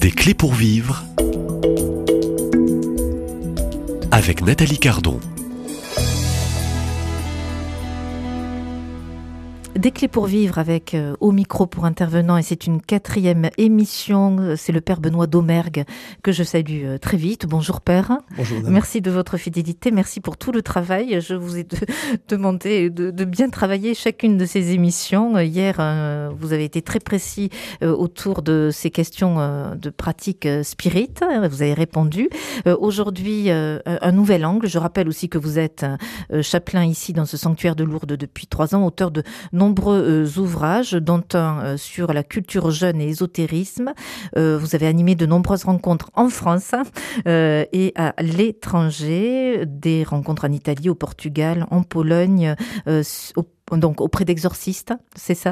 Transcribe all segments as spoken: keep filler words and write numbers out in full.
Des clés pour vivre avec Nathalie Cardon. Des clés pour vivre avec euh, au micro pour intervenant, et c'est une quatrième émission. C'est le père Benoît Domergue que je salue euh, très vite. Bonjour père. Bonjour madame. Merci de votre fidélité, merci pour tout le travail. Je vous ai de, demandé de, de bien travailler chacune de ces émissions. Hier, euh, vous avez été très précis euh, autour de ces questions euh, de pratique euh, spirit. Vous avez répondu. Euh, aujourd'hui, euh, un nouvel angle. Je rappelle aussi que vous êtes euh, chapelain ici dans ce sanctuaire de Lourdes depuis trois ans, auteur de nombreux ouvrages, dont un sur la culture jeune et ésotérisme. Euh, vous avez animé de nombreuses rencontres en France euh, et à l'étranger, des rencontres en Italie, au Portugal, en Pologne, euh, au, donc auprès d'exorcistes, c'est ça ?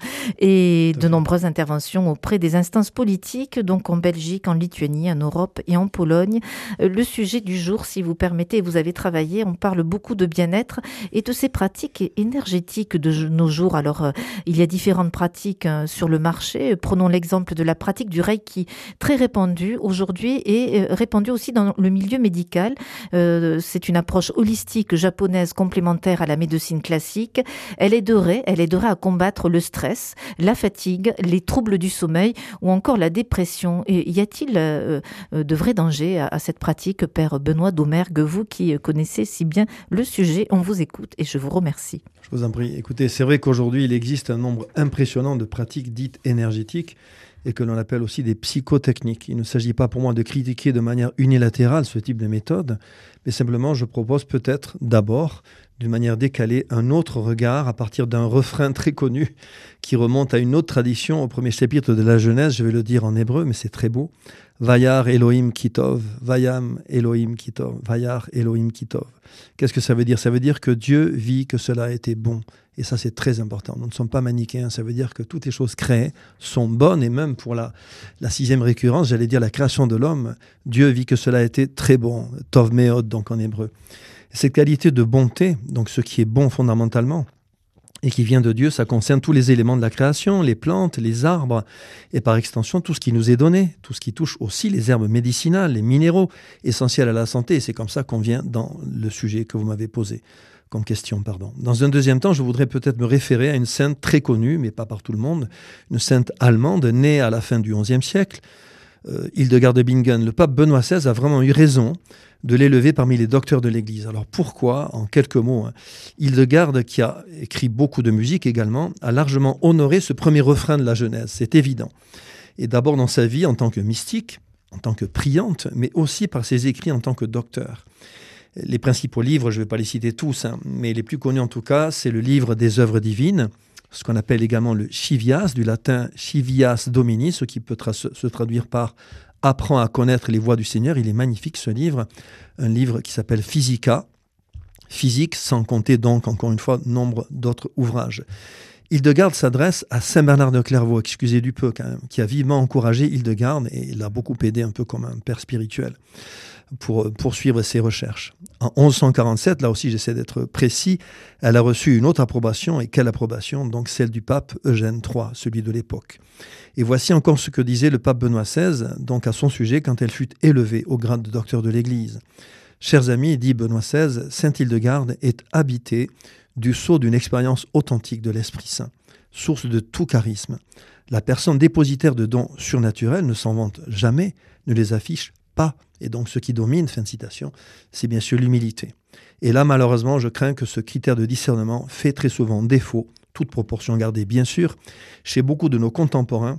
Et de nombreuses interventions auprès des instances politiques, donc en Belgique, en Lituanie, en Europe et en Pologne. Le sujet du jour, si vous permettez, vous avez travaillé, on parle beaucoup de bien-être et de ces pratiques énergétiques de nos jours. Alors, euh, il y a différentes pratiques euh, sur le marché. Prenons l'exemple de la pratique du Reiki, très répandue aujourd'hui et euh, répandue aussi dans le milieu médical. Euh, c'est une approche holistique japonaise complémentaire à la médecine classique. Elle aiderait, elle aiderait à combattre le stress, la fatigue, les troubles du sommeil ou encore la dépression. Et y a-t-il euh, de vrais dangers à, à cette pratique, père Benoît Domergue, vous qui connaissez si bien le sujet? On vous écoute et je vous remercie. Je vous en prie. Écoutez, c'est vrai qu'aujourd'hui, il existe un nombre impressionnant de pratiques dites énergétiques et que l'on appelle aussi des psychotechniques. Il ne s'agit pas pour moi de critiquer de manière unilatérale ce type de méthode, mais simplement je propose peut-être d'abord, d'une manière décalée, un autre regard à partir d'un refrain très connu qui remonte à une autre tradition, au premier chapitre de la Genèse, je vais le dire en hébreu, mais c'est très beau. Vayar Elohim Kitov, Vayam Elohim Kitov, Vayar Elohim Kitov. Qu'est-ce que ça veut dire? Ça veut dire que Dieu vit que cela a été bon. Et ça, c'est très important. Nous ne sommes pas manichéens. Ça veut dire que toutes les choses créées sont bonnes. Et même pour la, la sixième récurrence, j'allais dire la création de l'homme, Dieu vit que cela a été très bon. Tov meod, donc en hébreu. Cette qualité de bonté, donc ce qui est bon fondamentalement, et qui vient de Dieu, ça concerne tous les éléments de la création, les plantes, les arbres, et par extension, tout ce qui nous est donné, tout ce qui touche aussi les herbes médicinales, les minéraux, essentiels à la santé. Et c'est comme ça qu'on vient dans le sujet que vous m'avez posé comme question. Pardon. Dans un deuxième temps, je voudrais peut-être me référer à une sainte très connue, mais pas par tout le monde, une sainte allemande née à la fin du onzième siècle, euh, Hildegard de Bingen. Le pape Benoît seize a vraiment eu raison de l'élever parmi les docteurs de l'Église. Alors pourquoi? En quelques mots, hein, Hildegard, qui a écrit beaucoup de musique également, a largement honoré ce premier refrain de la Genèse, c'est évident. Et d'abord dans sa vie en tant que mystique, en tant que priante, mais aussi par ses écrits en tant que docteur. Les principaux livres, je ne vais pas les citer tous, hein, mais les plus connus en tout cas, c'est le livre des œuvres divines, ce qu'on appelle également le Chivias, du latin Chivias Domini, ce qui peut tra- se traduire par « Apprends à connaître les voies du Seigneur ». Il est magnifique ce livre, un livre qui s'appelle Physica, physique, sans compter donc, encore une fois, nombre d'autres ouvrages. Hildegard s'adresse à saint Bernard de Clairvaux, excusez du peu quand même, qui a vivement encouragé Hildegard et l'a beaucoup aidé un peu comme un père spirituel pour poursuivre ses recherches. En onze cent quarante-sept, là aussi j'essaie d'être précis, elle a reçu une autre approbation, et quelle approbation? Donc celle du pape Eugène trois, celui de l'époque. Et voici encore ce que disait le pape Benoît seize, donc à son sujet, quand elle fut élevée au grade de docteur de l'Église. Chers amis, dit Benoît seize, sainte Hildegard est habitée du sceau d'une expérience authentique de l'Esprit Saint, source de tout charisme. La personne dépositaire de dons surnaturels ne s'en vante jamais, ne les affiche pas. Et donc ce qui domine, fin de citation, c'est bien sûr l'humilité. Et là, malheureusement, je crains que ce critère de discernement fait très souvent défaut, toute proportion gardée bien sûr, chez beaucoup de nos contemporains,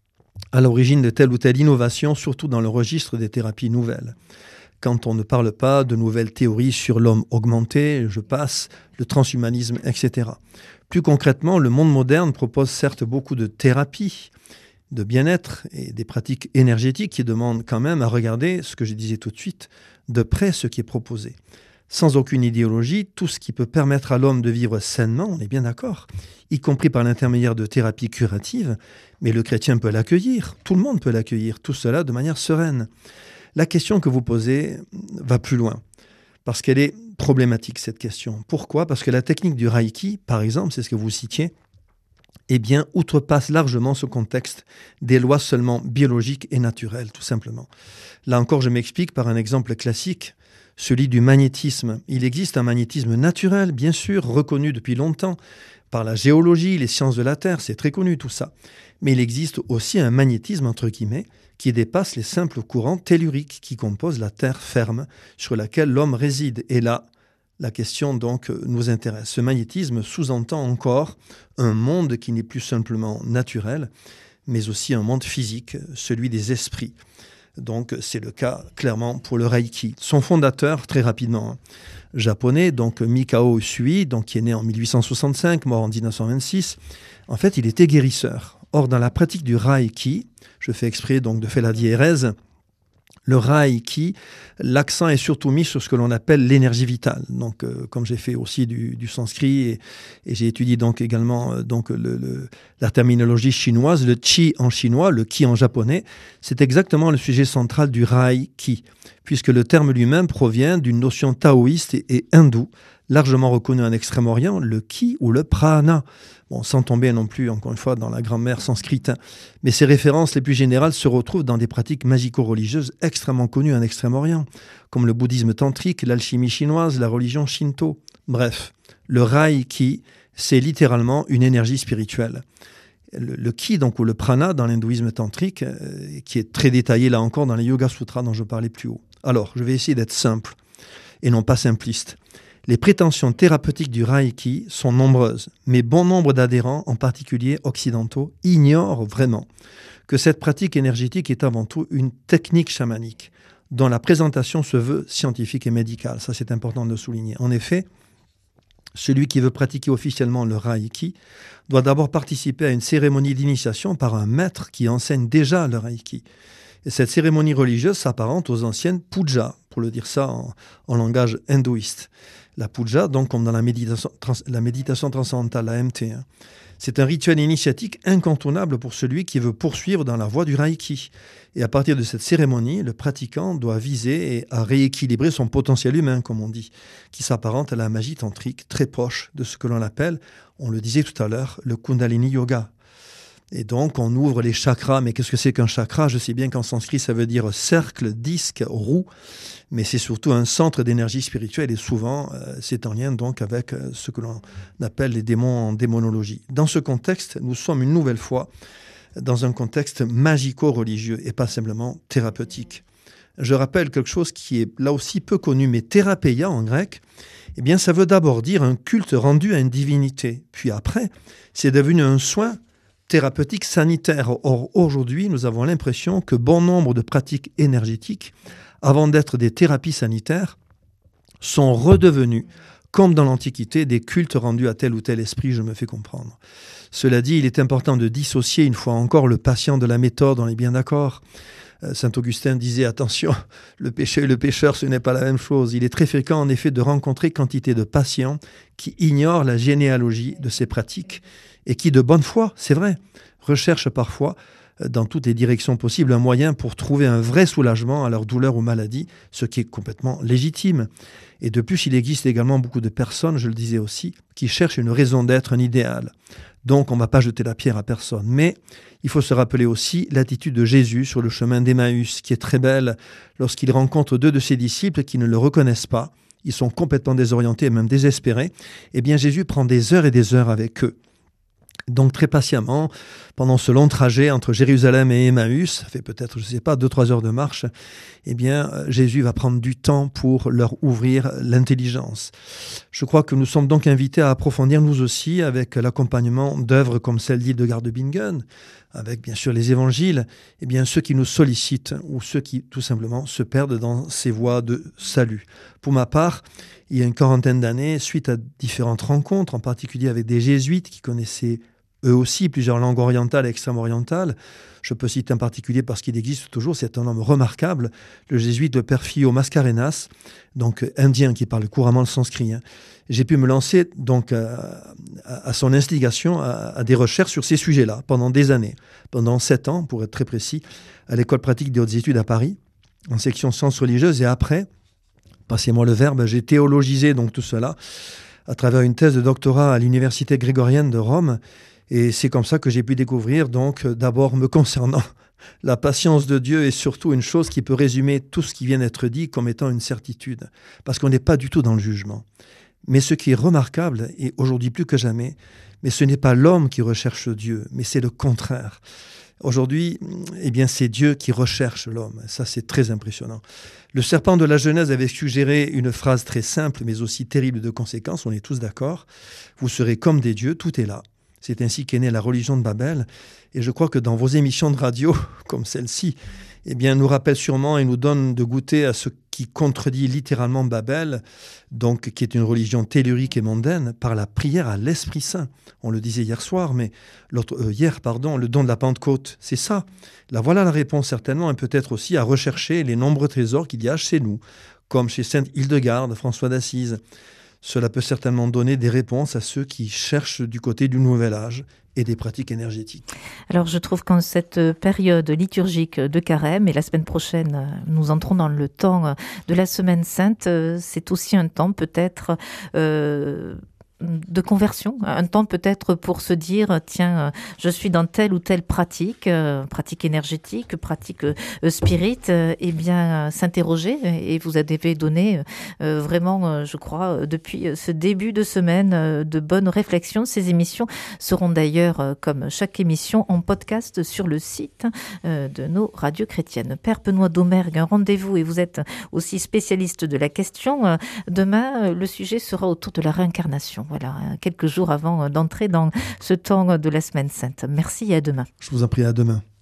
à l'origine de telle ou telle innovation, surtout dans le registre des thérapies nouvelles. Quand on ne parle pas de nouvelles théories sur l'homme augmenté, je passe, le transhumanisme, et cetera. Plus concrètement, le monde moderne propose certes beaucoup de thérapies, de bien-être et des pratiques énergétiques qui demandent quand même à regarder, ce que je disais tout de suite, de près ce qui est proposé. Sans aucune idéologie, tout ce qui peut permettre à l'homme de vivre sainement, on est bien d'accord, y compris par l'intermédiaire de thérapies curatives, mais le chrétien peut l'accueillir, tout le monde peut l'accueillir, tout cela de manière sereine. La question que vous posez va plus loin, parce qu'elle est problématique, cette question. Pourquoi? Parce que la technique du Reiki, par exemple, c'est ce que vous citiez, eh bien, outrepasse largement ce contexte des lois seulement biologiques et naturelles, tout simplement. Là encore, je m'explique par un exemple classique, celui du magnétisme. Il existe un magnétisme naturel, bien sûr, reconnu depuis longtemps par la géologie, les sciences de la Terre, c'est très connu tout ça. Mais il existe aussi un magnétisme, entre guillemets, qui dépasse les simples courants telluriques qui composent la Terre ferme sur laquelle l'homme réside. Et là, la question donc nous intéresse. Ce magnétisme sous-entend encore un monde qui n'est plus simplement naturel, mais aussi un monde physique, celui des esprits. Donc c'est le cas clairement pour le Reiki. Son fondateur, très rapidement, japonais, donc Mikao Usui, donc, qui est né en mille huit cent soixante-cinq, mort en dix-neuf cent vingt-six, en fait il était guérisseur. Or dans la pratique du Reiki, je fais exprès donc de faire la diérèse, le Reiki, l'accent est surtout mis sur ce que l'on appelle l'énergie vitale. Donc, euh, comme j'ai fait aussi du, du sanskrit et, et j'ai étudié donc également euh, donc le, le, la terminologie chinoise, le Qi en chinois, le Qi en japonais, c'est exactement le sujet central du Reiki, puisque le terme lui-même provient d'une notion taoïste et, et hindoue, largement reconnue en Extrême-Orient, le Qi ou le Prana. Bon, sans tomber non plus, encore une fois, dans la grammaire sanskrite. Mais ces références les plus générales se retrouvent dans des pratiques magico-religieuses extrêmement connues en Extrême-Orient, comme le bouddhisme tantrique, l'alchimie chinoise, la religion shinto. Bref, le Reiki, c'est littéralement une énergie spirituelle. Le, le Ki, donc, ou le Prana, dans l'hindouisme tantrique, euh, qui est très détaillé, là encore, dans les Yoga Sutras dont je parlais plus haut. Alors, je vais essayer d'être simple et non pas simpliste. Les prétentions thérapeutiques du Reiki sont nombreuses, mais bon nombre d'adhérents, en particulier occidentaux, ignorent vraiment que cette pratique énergétique est avant tout une technique chamanique, dont la présentation se veut scientifique et médicale. Ça, c'est important de le souligner. En effet, celui qui veut pratiquer officiellement le Reiki doit d'abord participer à une cérémonie d'initiation par un maître qui enseigne déjà le Reiki. Et cette cérémonie religieuse s'apparente aux anciennes pujas, pour le dire ça en, en langage hindouiste. La puja, donc comme dans la méditation, trans, la méditation transcendantale, la M T, hein. C'est un rituel initiatique incontournable pour celui qui veut poursuivre dans la voie du Reiki. Et à partir de cette cérémonie, le pratiquant doit viser à rééquilibrer son potentiel humain, comme on dit, qui s'apparente à la magie tantrique, très proche de ce que l'on appelle, on le disait tout à l'heure, le Kundalini Yoga. Et donc, on ouvre les chakras. Mais qu'est-ce que c'est qu'un chakra ? Je sais bien qu'en sanskrit, ça veut dire cercle, disque, roue, mais c'est surtout un centre d'énergie spirituelle et souvent, euh, c'est en lien donc avec euh, ce que l'on appelle les démons en démonologie. Dans ce contexte, nous sommes une nouvelle fois dans un contexte magico-religieux et pas simplement thérapeutique. Je rappelle quelque chose qui est là aussi peu connu, mais thérapeia en grec, eh bien, ça veut d'abord dire un culte rendu à une divinité. Puis après, c'est devenu un soin thérapeutique sanitaire. Or, aujourd'hui, nous avons l'impression que bon nombre de pratiques énergétiques, avant d'être des thérapies sanitaires, sont redevenues, comme dans l'Antiquité, des cultes rendus à tel ou tel esprit, je me fais comprendre. Cela dit, il est important de dissocier une fois encore le patient de la méthode, on est bien d'accord. Saint Augustin disait, attention, le péché et le pécheur, ce n'est pas la même chose. Il est très fréquent, en effet, de rencontrer quantité de patients qui ignorent la généalogie de ces pratiques et qui, de bonne foi, c'est vrai, recherchent parfois, dans toutes les directions possibles, un moyen pour trouver un vrai soulagement à leur douleur ou maladie, ce qui est complètement légitime. Et de plus, il existe également beaucoup de personnes, je le disais aussi, qui cherchent une raison d'être, un idéal. Donc, on ne va pas jeter la pierre à personne. Mais il faut se rappeler aussi l'attitude de Jésus sur le chemin d'Emmaüs, qui est très belle lorsqu'il rencontre deux de ses disciples qui ne le reconnaissent pas. Ils sont complètement désorientés et même désespérés. Eh bien, Jésus prend des heures et des heures avec eux. Donc très patiemment, pendant ce long trajet entre Jérusalem et Emmaüs, ça fait peut-être, je ne sais pas, deux trois heures de marche, eh bien, Jésus va prendre du temps pour leur ouvrir l'intelligence. Je crois que nous sommes donc invités à approfondir nous aussi avec l'accompagnement d'œuvres comme celle d'Hildegard de Bingen, avec bien sûr les évangiles, eh bien ceux qui nous sollicitent ou ceux qui tout simplement se perdent dans ces voies de salut. Pour ma part, il y a une quarantaine d'années, suite à différentes rencontres, en particulier avec des jésuites qui connaissaient eux aussi plusieurs langues orientales et extrême-orientales. Je peux citer en particulier, parce qu'il existe toujours, c'est un homme remarquable, le jésuite le père Fio Mascarenas, donc indien qui parle couramment le sanskrit. Hein. J'ai pu me lancer donc à, à son instigation à, à des recherches sur ces sujets-là pendant des années, pendant sept ans pour être très précis, à l'école pratique des hautes études à Paris, en section sciences religieuses, et après, passez-moi le verbe, j'ai théologisé donc tout cela à travers une thèse de doctorat à l'université grégorienne de Rome. Et c'est comme ça que j'ai pu découvrir, donc, d'abord me concernant, la patience de Dieu est surtout une chose qui peut résumer tout ce qui vient d'être dit comme étant une certitude, parce qu'on n'est pas du tout dans le jugement. Mais ce qui est remarquable, et aujourd'hui plus que jamais, mais ce n'est pas l'homme qui recherche Dieu, mais c'est le contraire. Aujourd'hui, eh bien, c'est Dieu qui recherche l'homme. Ça, c'est très impressionnant. Le serpent de la Genèse avait suggéré une phrase très simple, mais aussi terrible de conséquences. On est tous d'accord. Vous serez comme des dieux, tout est là. C'est ainsi qu'est née la religion de Babel. Et je crois que dans vos émissions de radio, comme celle-ci, eh bien, nous rappelle sûrement et nous donne de goûter à ce qui contredit littéralement Babel, donc qui est une religion tellurique et mondaine, par la prière à l'Esprit Saint. On le disait hier soir, mais l'autre, euh, hier, pardon, le don de la Pentecôte, c'est ça. Là, voilà la réponse certainement, et peut-être aussi à rechercher les nombreux trésors qu'il y a chez nous, comme chez Sainte Hildegarde, François d'Assise. Cela peut certainement donner des réponses à ceux qui cherchent du côté du nouvel âge et des pratiques énergétiques. Alors je trouve qu'en cette période liturgique de carême, et la semaine prochaine, nous entrons dans le temps de la Semaine Sainte, c'est aussi un temps peut-être... Euh de conversion, un temps peut-être pour se dire tiens, je suis dans telle ou telle pratique, euh, pratique énergétique, pratique euh, spirit, euh, et bien euh, s'interroger, et vous avez donné euh, vraiment, euh, je crois, euh, depuis ce début de semaine, euh, de bonnes réflexions. Ces émissions seront d'ailleurs, euh, comme chaque émission, en podcast sur le site euh, de nos radios chrétiennes. Père Benoît Domergue, un rendez-vous, et vous êtes aussi spécialiste de la question. Euh, demain, euh, le sujet sera autour de la réincarnation. Voilà, quelques jours avant d'entrer dans ce temps de la Semaine Sainte. Merci et à demain. Je vous en prie, à demain.